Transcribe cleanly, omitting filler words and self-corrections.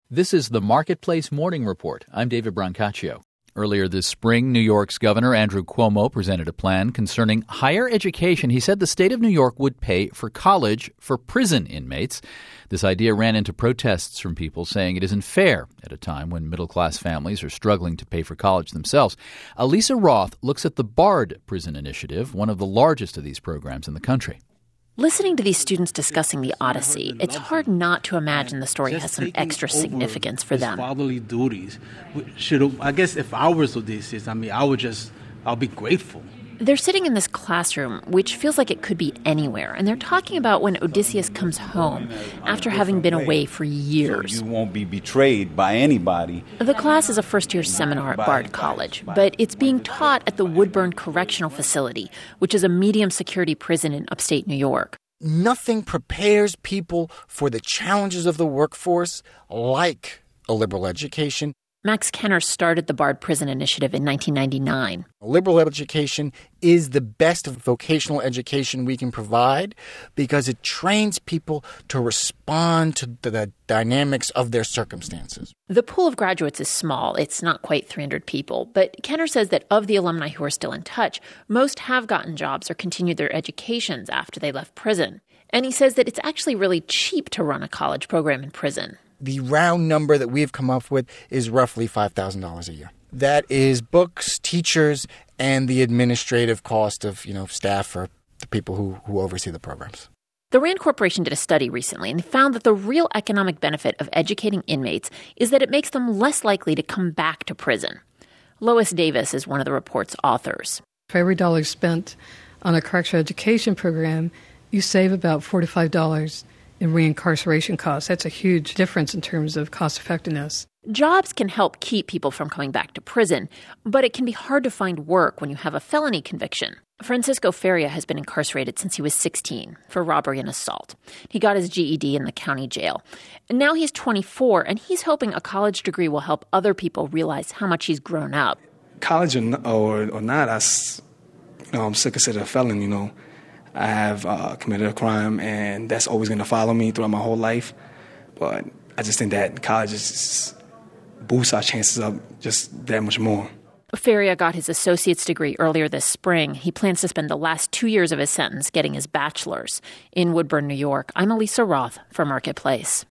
This is the Marketplace Morning Report. I'm David Brancaccio. Earlier this spring, New York's Governor Andrew Cuomo presented a plan concerning higher education. He said the state of New York would pay for college for prison inmates. This idea ran into protests from people saying it isn't fair at a time when middle-class families are struggling to pay for college themselves. Elisa Roth looks at the BARD Prison Initiative, one of the largest of these programs in the country. Listening to these students discussing the Odyssey, it's hard not to imagine the story has some extra significance for them. Fatherly duties. I guess if I was Odysseus, I'll be grateful. They're sitting in this classroom, which feels like it could be anywhere, and they're talking about when Odysseus comes home after having been away for years. So you won't be betrayed by anybody. The class is a first-year seminar at Bard College, but it's being taught at the Woodburn Correctional Facility, which is a medium-security prison in upstate New York. Nothing prepares people for the challenges of the workforce like a liberal education. Max Kenner started the Bard Prison Initiative in 1999. Liberal education is the best vocational education we can provide because it trains people to respond to the dynamics of their circumstances. The pool of graduates is small. It's not quite 300 people. But Kenner says that of the alumni who are still in touch, most have gotten jobs or continued their educations after they left prison. And he says that it's actually really cheap to run a college program in prison. The round number that we've come up with is roughly $5,000 a year. That is books, teachers, and the administrative cost of, staff for the people who oversee the programs. The RAND Corporation did a study recently and found that the real economic benefit of educating inmates is that it makes them less likely to come back to prison. Lois Davis is one of the report's authors. For every dollar spent on a correctional education program, you save about $45 in reincarceration costs. That's a huge difference in terms of cost effectiveness. Jobs can help keep people from coming back to prison, but it can be hard to find work when you have a felony conviction. Francisco Feria has been incarcerated since he was 16 for robbery and assault. He got his GED in the county jail. And now he's 24, and he's hoping a college degree will help other people realize how much he's grown up. College or not, I'm still considered a felon, I have committed a crime, and that's always going to follow me throughout my whole life. But I just think that college just boosts our chances up just that much more. Feria got his associate's degree earlier this spring. He plans to spend the last 2 years of his sentence getting his bachelor's. In Woodburn, New York, I'm Elisa Roth for Marketplace.